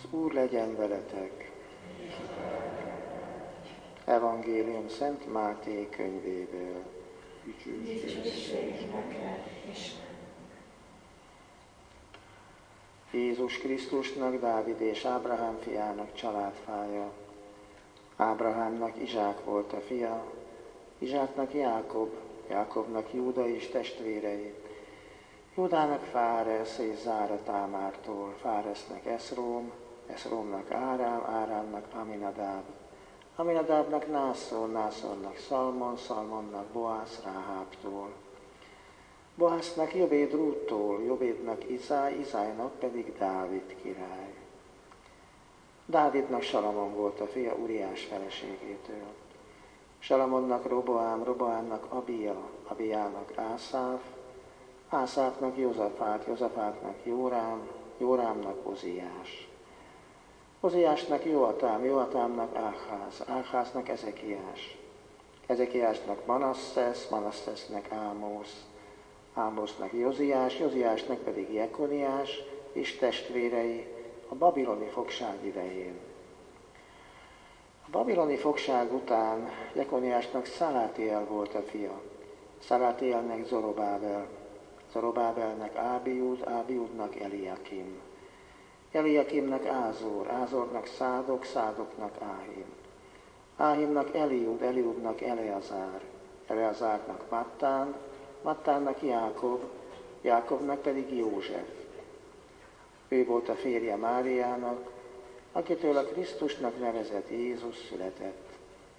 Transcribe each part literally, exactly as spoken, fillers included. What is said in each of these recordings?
Úr legyen veletek! Evangélium Szent Máté könyvéből. Dicsőség neked, Isten! Jézus Krisztusnak, Dávid és Ábrahám fiának családfája. Ábrahámnak Izsák volt a fia, Izsáknak Jákob, Jákobnak Júda és testvérei. Júdának Fáresz és Zára Támártól, Fáresznek Eszróm, Eszrómnak Árám, Árámnak Aminadáb, Aminadábnak Nászor, Nászornak Szalmon, Szalmonnak Boász Ráhábtól, Boásznak Jobéd Rúttól, Jobédnak Izáj, Izájnak pedig Dávid király. Dávidnak Salamon volt a fia Uriás feleségétől. Salamonnak Roboám, Roboámnak Abia, Abiának Ászáf, Ászáfnak Jozafát, Jozafátnak Jórám, Jórámnak Oziás. Oziásnak Joatám, Joatámnak Áház, Áháznak Ezekiás. Ezekiásnak Manasszesz, Manasszesznek Ámosz, Ámosznak Joziás, Joziásnak pedig Jekoniás és testvérei a babiloni fogság idején. A babiloni fogság után Jekoniásnak Szalátiel volt a fia, Szalátielnek Zorobábel, Zorobábelnek Ábiúd, Ábiúdnak Eliakim, Eliakimnak Ázor, Ázornak Szádok, Szádoknak Áhim, Áhimnak Eliúd, Eliúdnak Eleazár, Eleazárnak Mattán, Mattánnak Jákob, Jákobnak pedig József. Ő volt a férje Máriának, akitől a Krisztusnak nevezett Jézus született.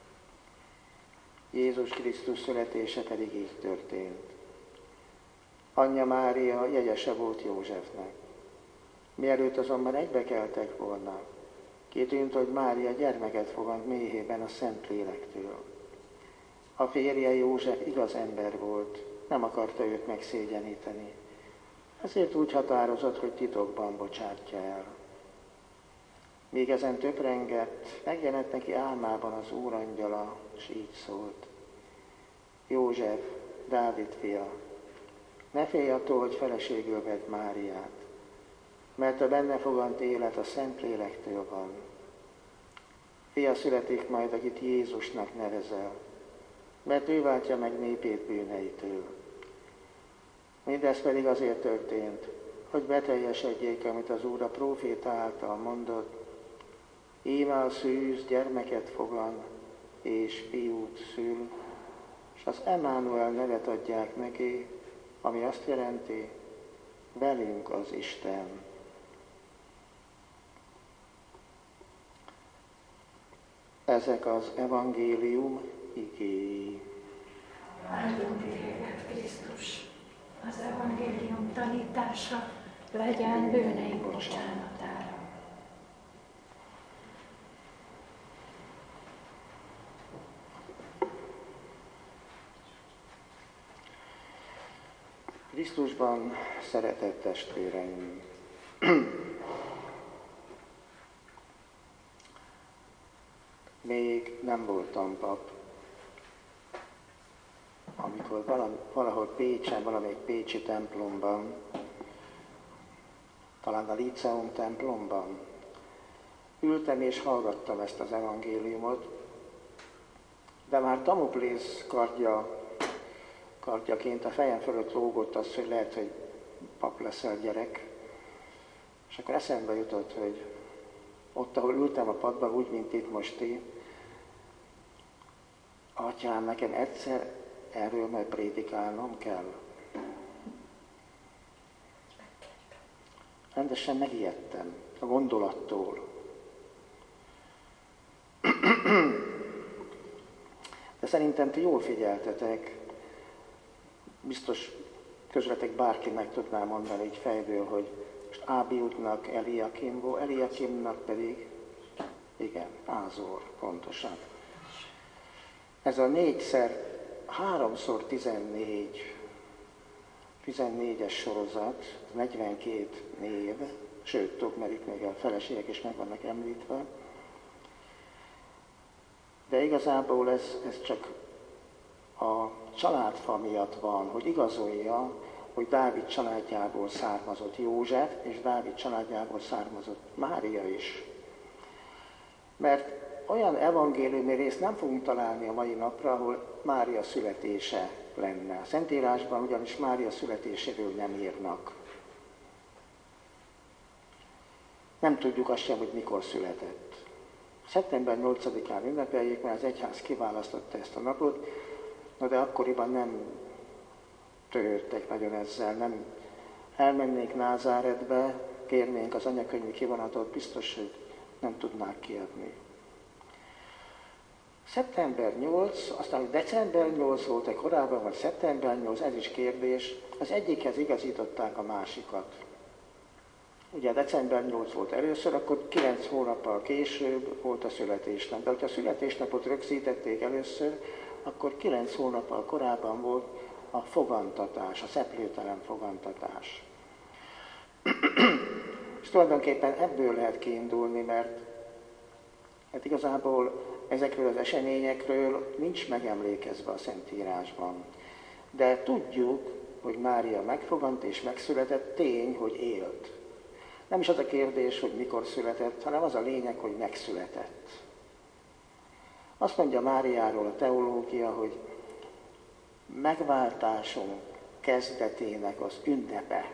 Jézus Krisztus születése pedig így történt. Anyja Mária jegyese volt Józsefnek. Mielőtt azonban egybekeltek volna, kitűnt, hogy Mária gyermeket fogant méhében a Szentlélektől. A férje József igaz ember volt, nem akarta őt megszégyeníteni. Ezért úgy határozott, hogy titokban bocsátja el. Míg ezen töprengett, megjelent neki álmában az Úr angyala, és így szólt. József, Dávid fia, ne félj attól, hogy feleségül vedd Máriát, mert a benne fogant élet a Szentlélektől van. Fia születik majd, akit Jézusnak nevezel, mert ő váltja meg népét bűneitől. Mindez pedig azért történt, hogy beteljesedjék, amit az Úr a próféta által mondott, íme a szűz gyermeket fogan, és fiút szül, és az Emmanuel nevet adják neki, ami azt jelenti, velünk az Isten. Ezek az evangélium igéi. Áldunk téged, Krisztus! Az evangélium tanítása legyen bűneink bocsánatára. Krisztusban szeretett testvéreim! Még nem voltam pap, amikor valahol Pécsen, valamelyik pécsi templomban, talán a Líceum templomban ültem és hallgattam ezt az evangéliumot, de már Damoklész kardja, kardjaként a fejem fölött lógott az, hogy lehet, hogy pap leszel gyerek. És akkor eszembe jutott, hogy ott, ahol ültem a padban, úgy, mint itt most ti, Atyám, nekem egyszer erről majd prédikálnom kell. Rendesen megijedtem a gondolattól. De szerintem ti jól figyeltetek, biztos közületek bárki meg tudná mondani így fejből, hogy most Ábiúdnak Eliakim volt, Eliakimnak pedig, igen, Ázor, pontosan. Ez a négyszer, háromszor tizennégy, tizennégyes sorozat, negyvenkét név, sőt, tudok, mert itt még a feleségek is meg vannak említve. De igazából ez, ez csak a családfa miatt van, hogy igazolja, hogy Dávid családjából származott József, és Dávid családjából származott Mária is. Mert olyan evangéliumi részt nem fogunk találni a mai napra, ahol Mária születése lenne. A Szentírásban ugyanis Mária születéséről nem írnak. Nem tudjuk azt sem, hogy mikor született. szeptember nyolcadikán ünnepeljék, mert az egyház kiválasztotta ezt a napot, na de akkoriban nem törődtek nagyon ezzel, nem elmennék Názáretbe, kérnénk az anyakönyvi kivonatot, biztos, hogy nem tudnák kiadni. szeptember nyolc, aztán december nyolc volt-e korábban, vagy szeptember nyolc, ez is kérdés, az egyikhez igazították a másikat. Ugye december nyolc volt először, akkor kilenc hónappal később volt a születésnap. De hogyha a születésnapot rögzítették először, akkor kilenc hónappal korábban volt a fogantatás, a szeplőtelen fogantatás. És tulajdonképpen ebből lehet kiindulni, mert hát igazából ezekről az eseményekről nincs megemlékezve a Szentírásban. De tudjuk, hogy Mária megfogant és megszületett, tény, hogy élt. Nem is az a kérdés, hogy mikor született, hanem az a lényeg, hogy megszületett. Azt mondja Máriáról a teológia, hogy megváltásunk kezdetének az ünnepe.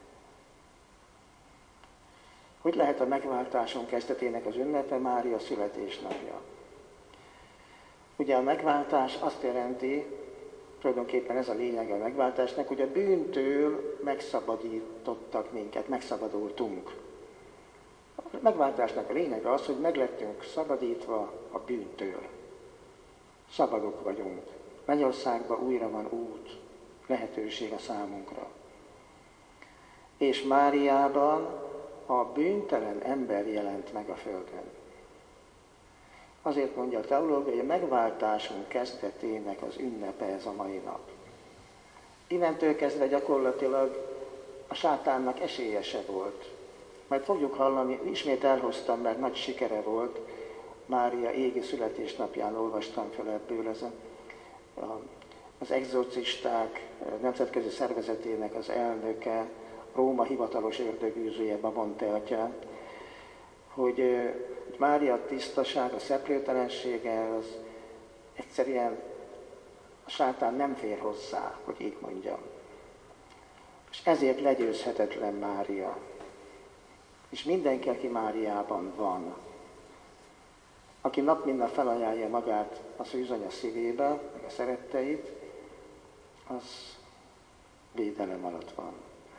Hogy lehet a megváltásunk kezdetének az ünnepe? Mária születésnapja. Ugye a megváltás azt jelenti, tulajdonképpen ez a lényeg a megváltásnak, hogy a bűntől megszabadítottak minket, megszabadultunk. A megváltásnak a lényege az, hogy meglettünk szabadítva a bűntől. Szabadok vagyunk. Mennyországban újra van út, lehetőség a számunkra. És Máriában a bűntelen ember jelent meg a földön. Azért mondja a teológia, hogy a megváltásunk kezdetének az ünnepe ez a mai nap. Innentől kezdve gyakorlatilag a sátánnak esélye se volt. Majd fogjuk hallani, ismét elhoztam, mert nagy sikere volt, Mária égi születésnapján olvastam fel ebből, ez a, a, az exorcisták nemzetközi szervezetének az elnöke, Róma hivatalos ördögűzője, Bamonte atya, hogy Mária tisztaság, a szeplőtelensége, az egyszerűen a sátán nem fér hozzá, hogy így mondjam. És ezért legyőzhetetlen Mária. És mindenki, aki Máriában van, aki nap mint nap felajánlja magát a szűzanya szívébe, meg a szeretteit, az védelem alatt van.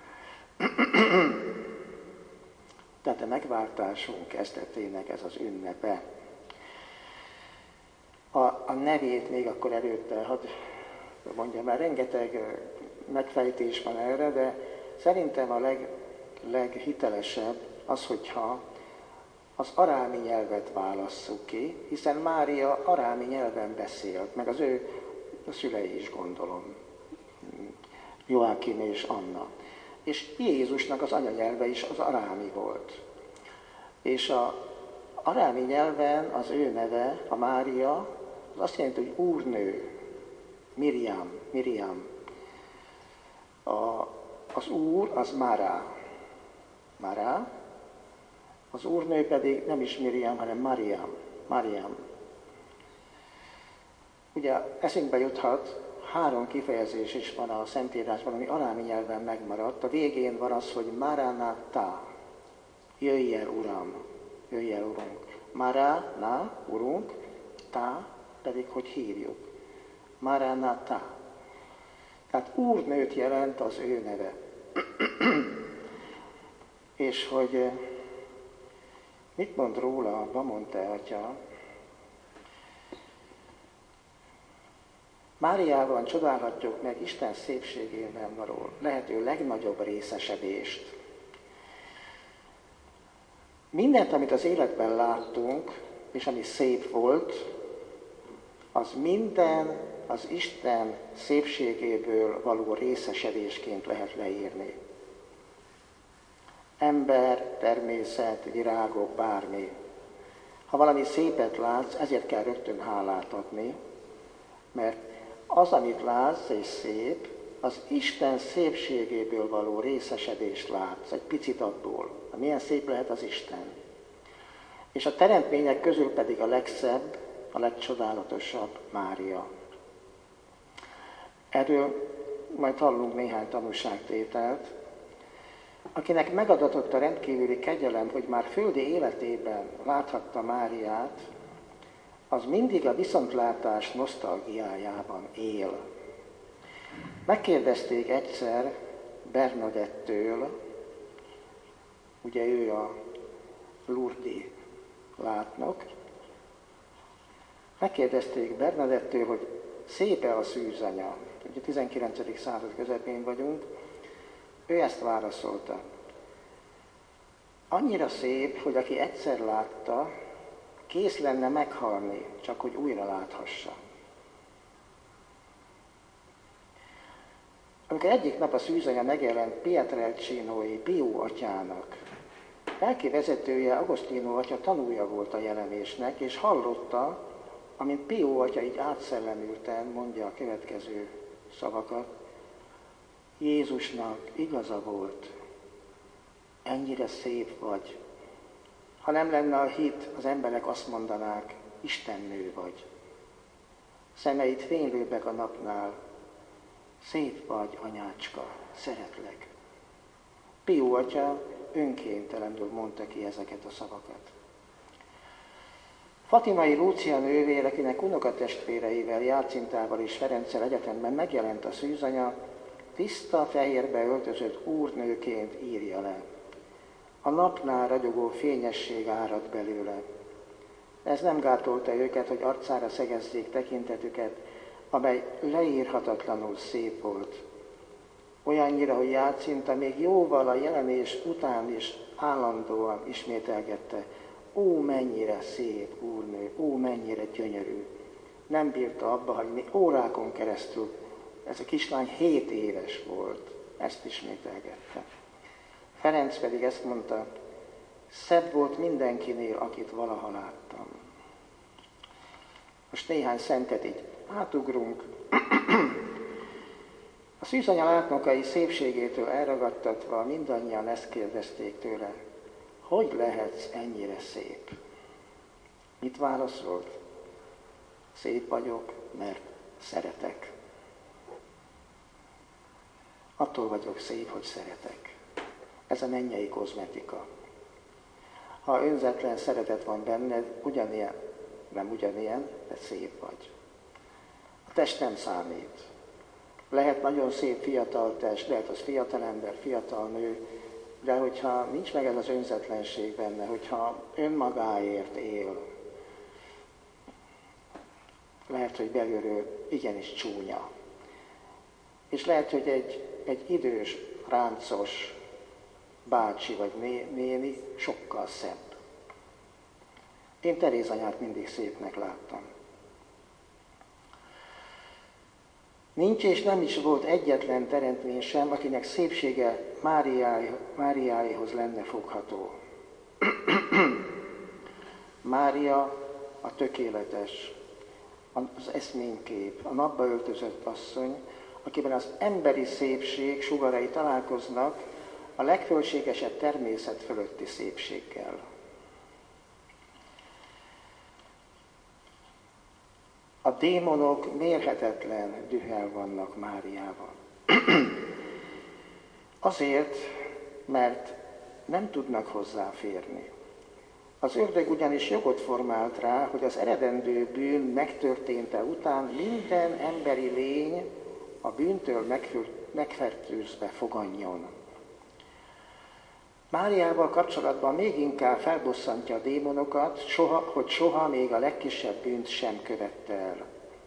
Tehát a megváltásunk kezdetének ez az ünnepe. A, a nevét még akkor előtte, hadd mondjam, mert rengeteg megfejtés van erre, de szerintem a leg, leghitelesebb az, hogyha az arámi nyelvet válasszuk ki, hiszen Mária arámi nyelven beszélt, meg az ő a szülei is gondolom, Joákim és Anna. És Jézusnak az anyanyelve is az arámi volt. És az arámi nyelven az ő neve, a Mária, az azt jelenti, hogy úrnő, Miriam, Miriam. A, az úr az Márá, Márá, az úrnő pedig nem is Miriam, hanem Mariam, Mariam. Ugye eszünkbe juthat, három kifejezés is van a Szentírásban, ami arámi nyelven megmaradt. A végén van az, hogy Maranatha, jöjj el, Uram, jöjj el, Urunk. Marana, Urunk, ta pedig, hogy hívjuk. Maranatha. Tehát úrnőt jelent az ő neve. És hogy mit mond róla Bamonte atya? Máriában csodálhatjuk meg Isten szépségében való lehető legnagyobb részesedést. Mindent, amit az életben láttunk, és ami szép volt, az minden az Isten szépségéből való részesedésként lehet leírni. Ember, természet, virágok, bármi. Ha valami szépet látsz, ezért kell rögtön hálát adni, mert az, amit látsz és szép, az Isten szépségéből való részesedést látsz, egy picit abból. Milyen szép lehet az Isten. És a teremtmények közül pedig a legszebb, a legcsodálatosabb Mária. Erről majd hallunk néhány tanúságtételt. Akinek megadatott a rendkívüli kegyelem, hogy már földi életében láthatta Máriát, az mindig a viszontlátás nosztalgiájában él. Megkérdezték egyszer Bernadettől, ugye ő a Lourdes látnok, megkérdezték Bernadettől, hogy szép-e a szűzanya. Ugye tizenkilencedik század közepén vagyunk. Ő ezt válaszolta. Annyira szép, hogy aki egyszer látta, kész lenne meghalni, csak hogy újra láthassa. Amikor egyik nap a szűzanya megjelent Pietrelcinói Pius atyának, lelki vezetője, Agostino atya tanúja volt a jelenésnek, és hallotta, amint Pius atya így átszellemülten mondja a következő szavakat. Jézusnak igaza volt, ennyire szép vagy. Ha nem lenne a hit, az emberek azt mondanák, istennő vagy. Szemeid fénylőbbek a napnál, szép vagy, anyácska, szeretlek. Pius atya önkéntelenül mondta ki ezeket a szavakat. Fatimai Lúcia nővér, akinek unokatestvéreivel, Jácintával és Ferenccel egyetemben megjelent a szűzanya, tiszta, fehérbe öltözött úrnőként írja le. A napnál ragyogó fényesség árad belőle. Ez nem gátolta őket, hogy arcára szegezzék tekintetüket, amely leírhatatlanul szép volt. Olyannyira, hogy Jácinta még jóval a jelenés után is állandóan ismételgette. Ó, mennyire szép úrnő, ó, mennyire gyönyörű. Nem bírta abba hagyni órákon keresztül. Ez a kislány hét éves volt, ezt ismételgette. Ferenc pedig ezt mondta, szebb volt mindenkinél, akit valaha láttam. Most néhány szentet így átugrunk. A szűzanya látnokai szépségétől elragadtatva mindannyian ezt kérdezték tőle, hogy lehetsz ennyire szép? Mit válaszolt? Szép vagyok, mert szeretek. Attól vagyok szép, hogy szeretek. Ez a mennyei kozmetika. Ha önzetlen szeretet van benned, ugyanilyen, nem ugyanilyen, de szép vagy. A test nem számít. Lehet nagyon szép fiatal test, lehet az fiatal ember, fiatal nő, de hogyha nincs meg ez az önzetlenség benne, hogyha önmagáért él, lehet, hogy belülről igenis csúnya. És lehet, hogy egy, egy idős, ráncos bácsi vagy néni sokkal szebb. Én Teréz anyát mindig szépnek láttam. Nincs és nem is volt egyetlen teremtmény sem, akinek szépsége Máriáé, Máriáéhoz lenne fogható. Mária a tökéletes, az eszménykép, a napba öltözött asszony, akiben az emberi szépség sugarai találkoznak a legfölségesebb természet fölötti szépséggel. A démonok mérhetetlen dühel vannak Máriával. Azért, mert nem tudnak hozzáférni. Az ördög ugyanis jogot formált rá, hogy az eredendő bűn megtörténte után minden emberi lény a bűntől megfertőzve foganjon. Máriával kapcsolatban még inkább felbosszantja a démonokat, soha, hogy soha még a legkisebb bűnt sem követte el.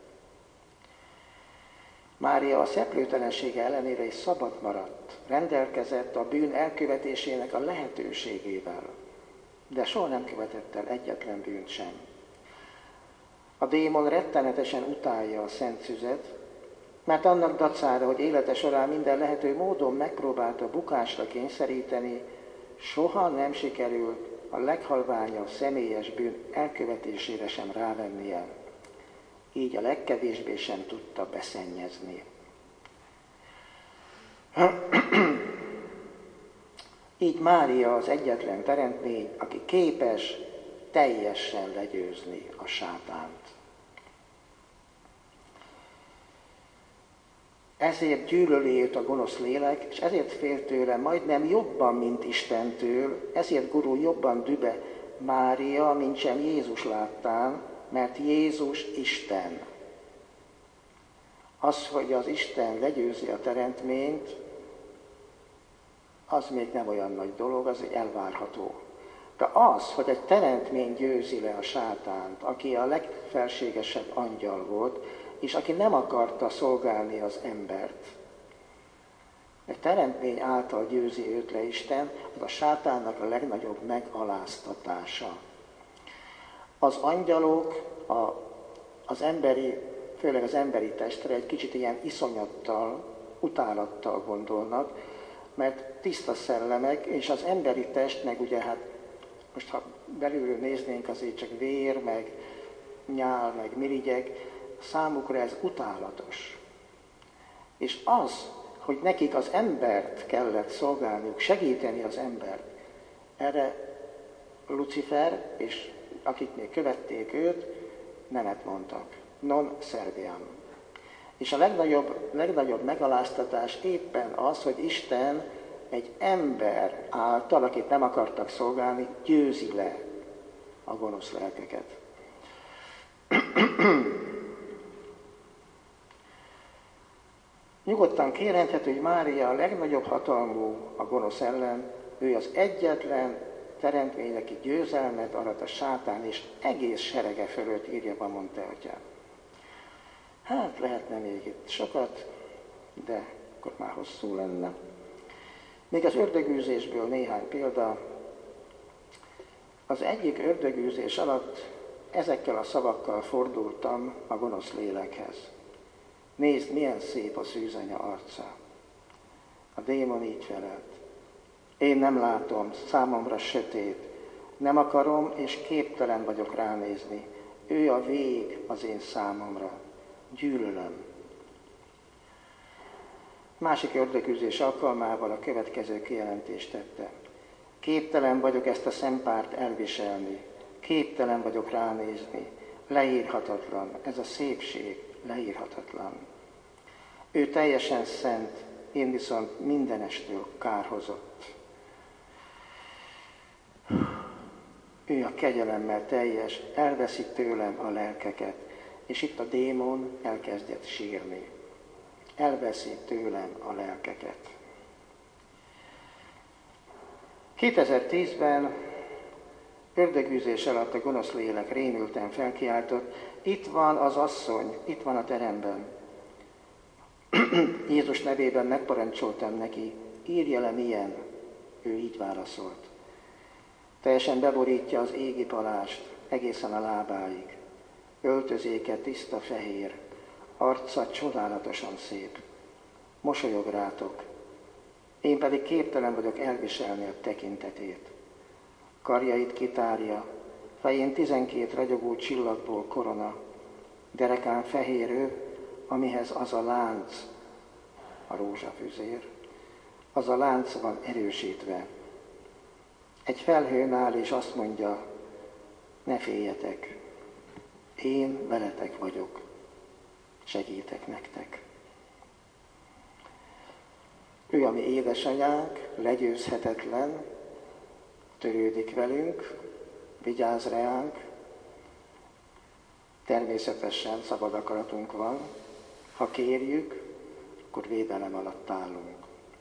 Mária a szeplőtelensége ellenére is szabad maradt, rendelkezett a bűn elkövetésének a lehetőségével, de soha nem követett el egyetlen bűnt sem. A démon rettenetesen utálja a szent szüzet, mert annak dacára, hogy élete során minden lehető módon megpróbálta bukásra kényszeríteni, soha nem sikerült a leghalványabb személyes bűn elkövetésére sem rávennie. Így a legkevésbé sem tudta beszennyezni. Így Mária az egyetlen teremtmény, aki képes teljesen legyőzni a sátánt. Ezért gyűlöli őt a gonosz lélek, és ezért fél tőle majdnem jobban, mint Istentől, ezért gurul jobban dübe Mária, mint sem Jézus láttán, mert Jézus Isten. Az, hogy az Isten legyőzi a teremtményt, az még nem olyan nagy dolog, az elvárható. De az, hogy egy teremtmény győzi le a sátánt, aki a legfelségesebb angyal volt, és aki nem akarta szolgálni az embert, egy teremtmény által győzi őt le Isten, az a sátánnak a legnagyobb megaláztatása. Az angyalok a, az emberi, főleg az emberi testre egy kicsit ilyen iszonyattal, utálattal gondolnak, mert tiszta szellemek, és az emberi test meg ugye hát, most ha belülről néznénk, azért csak vér, meg nyál, meg mirigyek, számukra ez utálatos. És az, hogy nekik az embert kellett szolgálniuk, segíteni az embert, erre Lucifer, és akik még követték őt, nemet mondtak. Non serviam. És a legnagyobb, legnagyobb megaláztatás éppen az, hogy Isten egy ember által, akit nem akartak szolgálni, győzi le a gonosz lelkeket. Nyugodtan kérhető, hogy Mária a legnagyobb hatalmú a gonosz ellen, ő az egyetlen teremtmény, aki győzelmet arat a sátán, és egész serege fölött, írja Bamon te atyám. Hát lehetne még itt sokat, de akkor már hosszú lenne. Még az ördögűzésből néhány példa. Az egyik ördögűzés alatt ezekkel a szavakkal fordultam a gonosz lélekhez. Nézd, milyen szép a szűzanya arca. A démon így felelt. Én nem látom, számomra sötét. Nem akarom, és képtelen vagyok ránézni. Ő a vég az én számomra. Gyűlölöm. Másik ördögűzés alkalmával a következő kijelentést tette. Képtelen vagyok ezt a szempárt elviselni. Képtelen vagyok ránézni. Leírhatatlan. Ez a szépség leírhatatlan. Ő teljesen szent, én viszont mindenestől kárhozott. Ő a kegyelemmel teljes, elveszi tőlem a lelkeket, és itt a démon elkezdett sírni. Elveszi tőlem a lelkeket. kétezer-tízben ördögűzés alatt a gonosz lélek rémülten felkiáltott, itt van az asszony, itt van a teremben. Jézus nevében megparancsoltam neki, írja le milyen. Ő így válaszolt. Teljesen beborítja az égi palást, egészen a lábáig. Öltözéke tiszta fehér, arca csodálatosan szép. Mosolyog rátok, én pedig képtelen vagyok elviselni a tekintetét. Karjait kitárja, fején tizenkét ragyogó csillagból korona, derekán fehér ő, amihez az a lánc, a rózsafüzér, az a lánc van erősítve. Egy felhőn áll és azt mondja, ne féljetek, én veletek vagyok, segítek nektek. Ő a mi édesanyánk, legyőzhetetlen, törődik velünk, vigyáz reánk, természetesen szabad akaratunk van, ha kérjük, akkor védelem alatt állunk.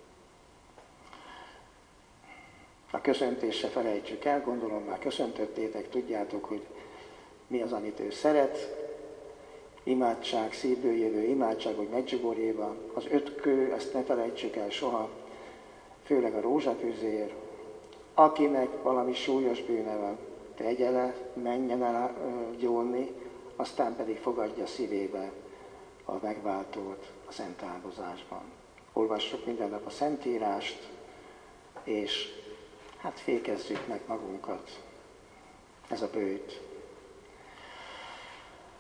A köszöntésre felejtsük el, gondolom már köszöntöttétek, tudjátok, hogy mi az, amit ő szeret. Imádság, szívből jövő imádság, hogy Medjugorjéban, az öt kő, ezt ne felejtsük el soha, főleg a rózsafüzér. Akinek valami súlyos bűne van, tegye le, menjen el gyónni, aztán pedig fogadja szívébe a megváltót a szent áldozásban. Olvassuk minden nap a Szentírást, és hát fékezzük meg magunkat. Ez a bőjt.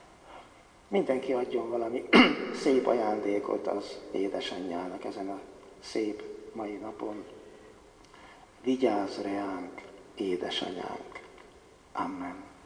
Mindenki adjon valami szép ajándékot az édesanyjának ezen a szép mai napon. Vigyázz reánk, édesanyánk! Amen.